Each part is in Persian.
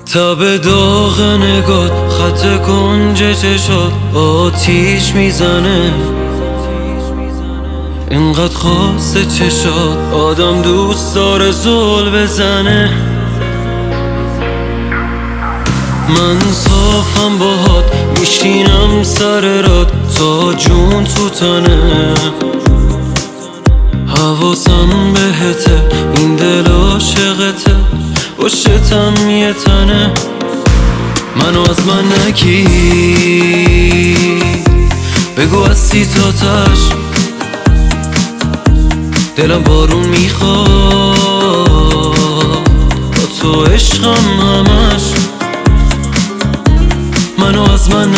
تب داغ نگات خط کنج چشات آتیش میزنه، اینقدر خاصه چشات آدم دوست داره زل بزنه. من صافم باهات میشینم سر راد تا جون تو تنه، حواسم بهته این دل عاشقته باشتم یه تنه. منو از من نگیر بگو از سیتاتش، دلم بارون میخواد با تو عشقم همش. منو از من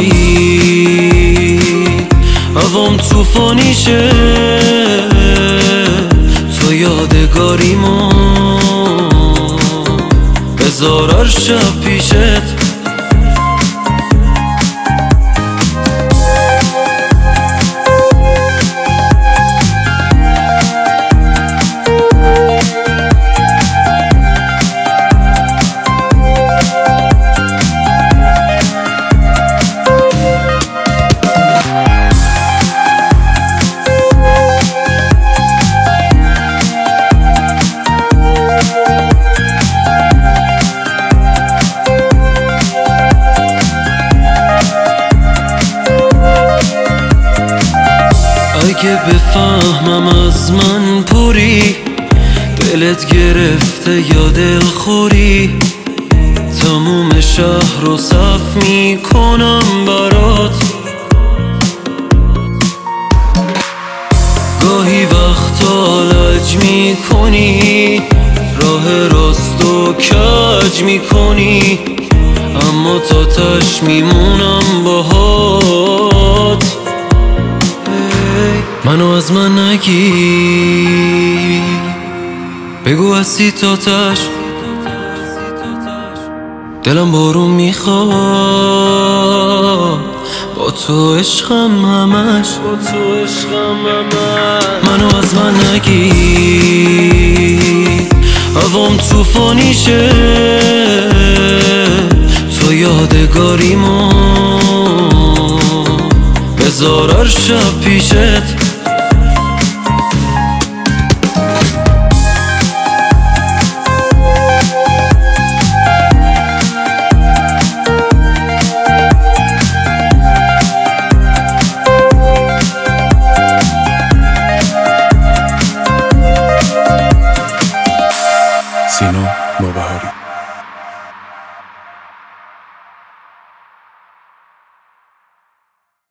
نگیر هوام توفانیشه، تو یادگاریمو بذار هر شب پیشت. اگه بفهمم از من پوری، دلت گرفته یا دلخوری، تموم شهر رو صف میکنم برات. گاهی وقتا لج میکنی، راه راست و کج میکنی، اما تا تش میمونم باهات. منو از من نگیر بگو از سیتاتش، دلم بارون میخواد با تو عشقم همش. منو از من نگیر هوام توفانیشه، تو یادگاریمو بذار هر شب پیشت. سینا نوبهاری.